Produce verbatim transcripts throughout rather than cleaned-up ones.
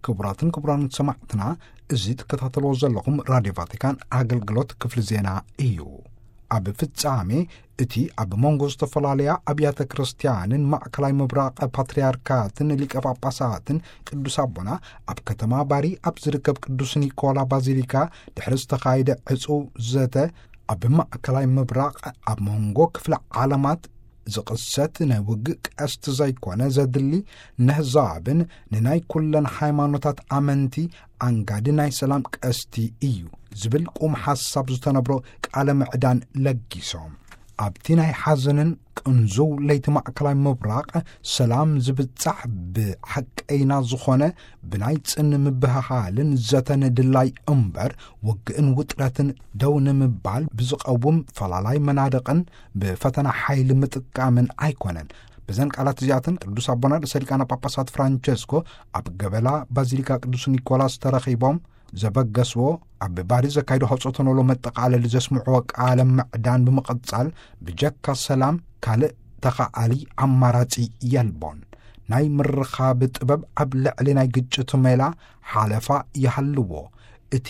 ክቡራትን ክቡራን ሰማዕትና እዚ ተከታተልዎ ዘለኹም ራድዮ ቫቲካን አገልግሎት ክፍሊ ዜና እዩ። ኣብ ፍጻሜ እቲ ኣብ መንጎ ዝተፈላለያ ኣብያተ ክርስቲያንን ማዕከላዊ ምብራቕ ፓትርያርካትን ሊቀ ጳጳሳትን ቅዱስ ኣቦና ኣብ ከተማ ባሪ ኣብ ዝርከብ ቅዱስ ኒኮላ ባዚሊካ ድሕሪ ዝተኻየደ ዕፁው ዘተ ኣብ ማዕከላዊ ምብራቕ ኣብ መንጎ ክፍለ ዓለማት ዝቕሰት ናይ ውግእ ቀስቲ ዘይኮነ ዘድሊ ነህዛብን ንናይ ኩለን ሃይማኖታት ኣመንቲ ኣንጋዲ ናይ ሰላም ቀስቲ እዩ ዝብል ቁም ሓሳብ ዝተነብሮ ቃለ ምዕዳን ለጊሶም ኣብቲ ናይ ሓዘንን ቅንዙው ለይቲ ማዕከላዊ ምብራቕ ሰላም ዝብጻሕ ብሓቀይና ዝኾነ ብናይ ጽን ምብህሃልን ዘተን ድላይ እምበር ውግእን ውጥረትን ደው ንምባል ብዝቐውም ፈላላይ መናድቕን ብፈተና ሓይሊ ምጥቃምን ኣይኮነን። ብዘን ቃላት እዚኣትን ቅዱስ ኣቦና ርእሰ ሊቃነ ጳጳሳት ፍራንቸስኮ ኣብ ገበላ ባዚሊካ ቅዱስ ኒኮላስ ተረኺቦም ዘበገስዎ ኣብ ባሪ ዘካይዶ ሐጾተነሎ መጠቃለሊ ዘስምዕዎ ቃለ ምዕዳን ብምቕጻል ብጀካ ሰላም ካልእ ተኻኣሊ ኣማራጺ የልቦን ናይ ምርኻብ ጥበብ ኣብ ልዕሊ ናይ ግጭት ሜላ ሓለፋ ይሃልዎ እቲ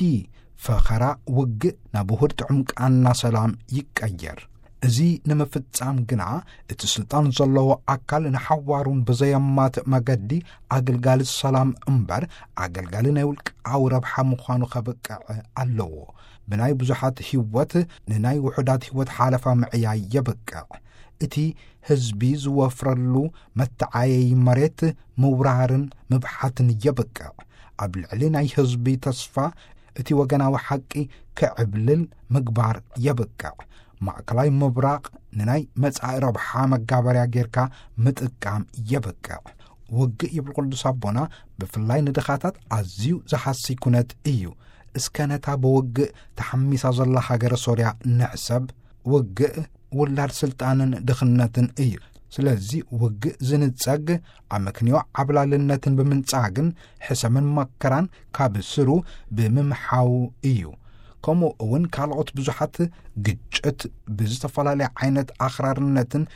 ፈኸራ ውግእ ናብ ውህድ ጥዑምቃና ሰላም ይቀየር። እዚ ንምፍጻም ግና እቲ ስልጣን ዘለዎ ኣካል ንሓዋሩን ብዘየማትእ መገዲ ኣገልጋሊ ሰላም እምበር ኣገልጋሊ ናይ ውልቃዊ ረብሓ ምዃኑ ከበቅዕ ኣለዎ። ብናይ ብዙሓት ህይወት ንናይ ውሑዳት ህይወት ሓለፋ ምዕያይ የበቅዕ። እቲ ህዝቢ ዝወፍረሉ መተዓየይ መሬት ምውራርን ምብሓትን የበቅዕ። ኣብ ልዕሊ ናይ ህዝቢ ተስፋ እቲ ወገናዊ ሓቂ ክዕብልል ምግባር የበቅዕ። ማዕከላዊ ምብራቕ ንናይ መጻኢ ረብሓ መጋበርያ ጌርካ ምጥቃም የበቅዕ። ውግእ ይብል ቅዱስ ኣቦና ብፍላይ ንድኻታት ኣዝዩ ዝሓሲ ኩነት እዩ። እስከ ነታ ብውግእ ተሓሚሳ ዘላ ሃገረ ሶርያ ንሕሰብ ውግእ ውላድ ስልጣንን ድኽነትን እዩ። ስለዚ ውግእ ዝንጸግ ኣመክንዮ ዓብላልነትን ብምንጻግን ሕሰምን መከራን ካብ ስሩ ብምምሓው እዩ። ከምኡ እውን ካልኦት ብዙሓት ግጭት ብዝተፈላለየ ዓይነት ኣኽራርነትን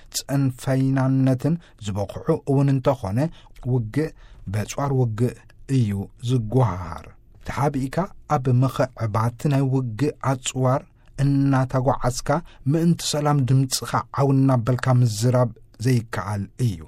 ጽንፈይናነትን ዝበቕዑ እውን እንተኾነ ውግእ በጽዋር ውግእ እዩ ዝጓሃር። ተሓቢእካ ኣብ ምኽዕባት ናይ ውግእ ኣጽዋር እናተጓዓዝካ ምእንቲ ሰላም ድምፅኻ ዓውና በልካ ምዝራብ ዘይከኣል እዩ።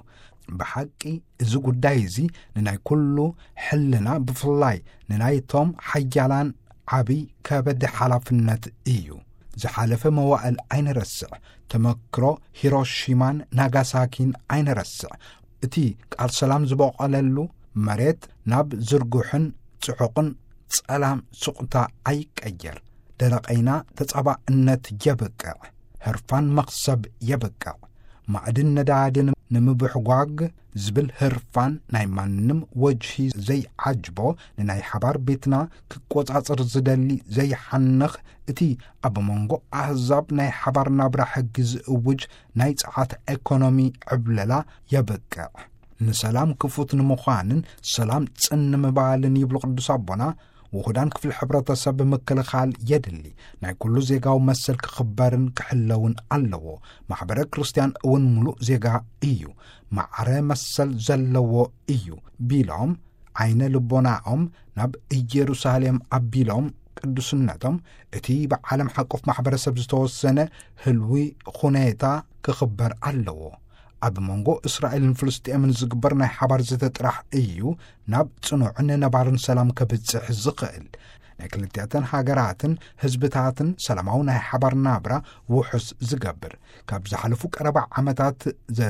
ብሓቂ እዚ ጉዳይ እዚ ንናይ ኩሉ ሕልና ብፍላይ ንናይቶም ሓያላን ዓብይ ከበድ ሓላፍነት እዩ። ዝሓለፈ መዋእል ኣይንረስዕ። ተመክሮ ሂሮሺማን ናጋሳኪን ኣይንረስዕ። እቲ ቃል ሰላም ዝበቐለሉ መሬት ናብ ዝርጉሕን ጽዑቕን ጸላም ስቕታ ኣይቀየር። ደረቐይና ተጸባእነት የበቅዕ። ህርፋን መኽሰብ የበቅዕ። ማዕድን ነዳድን ንምብሕጓግ ዝብል ህርፋን ናይ ማንም ወጅሂ ዘይዓጅቦ ንናይ ሓባር ቤትና ክቆጻጽር ዝደሊ ዘይሓንኽ እቲ ኣብ መንጎ ኣህዛብ ናይ ሓባር ናብራ ሕጊ ዝእውጅ ናይ ጸዓት ኢኮኖሚ ዕብለላ የበቅዕ። ንሰላም ክፉት ንምዃንን ሰላም ጽን ምባልን ይብሉ ቅዱስ ኣቦና ውሁዳን ክፍል ሕብረተሰብ ብምክልኻል የድሊ። ናይ ኩሉ ዜጋዊ መሰል ክኽበርን ክሕለውን ኣለዎ። ማሕበረ ክርስቲያን እውን ሙሉእ ዜጋ እዩ። ማዕረ መሰል ዘለዎ እዩ ቢሎም ዓይነ ልቦናኦም ናብ ኢየሩሳሌም ኣቢሎም ቅዱስነቶም እቲ ብዓለም ሓቆፍ ማሕበረሰብ ዝተወሰነ ህልዊ ኩኔታ ክኽበር ኣለዎ። ኣብ መንጎ እስራኤልን ፍልስጥኤምን ዝግበር ናይ ሓባር ዝተጥራሕ እዩ ናብ ጽኑዕን ነባርን ሰላም ከብጽሕ ዝኽእል። ናይ ክልቲአተን ሃገራትን ህዝብታትን ሰላማዊ ናይ ሓባር ናብራ ውሑስ ዝገብር ካብ ዝሓለፉ ቀረባ ዓመታት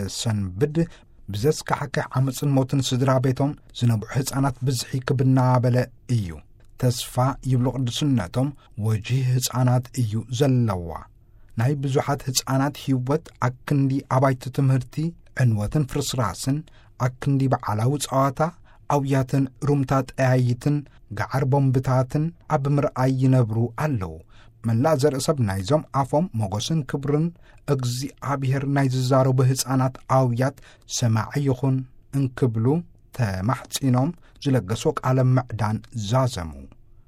ዘሰንብድ ብዘስካሕክሕ ዓመፅን ሞትን ስድራ ቤቶም ዝነብዑ ህፃናት ብዝሒ ክብናበለ እዩ። ተስፋ ይብሉ ቅዱስነቶም ወጂህ ህፃናት እዩ ዘለዋ። ናይ ብዙሓት ህፃናት ህይወት ኣክንዲ ኣባይቲ ትምህርቲ ዕንወትን ፍርስራስን ኣክንዲ በዓላዊ ጸዋታ ኣውያትን ሩምታት ጠያይትን ጋዓር ቦምብታትን ኣብ ምርኣይ ይነብሩ ኣለዉ። መላእ ዘርእሰብ ናይዞም ኣፎም ሞገስን ክብርን እግዚኣብሔር ናይ ዝዛረቡ ህፃናት ኣውያት ሰማዒ ይኹን እንክብሉ ተማሕፂኖም ዝለገሶ ቃለ ምዕዳን ዛዘሙ።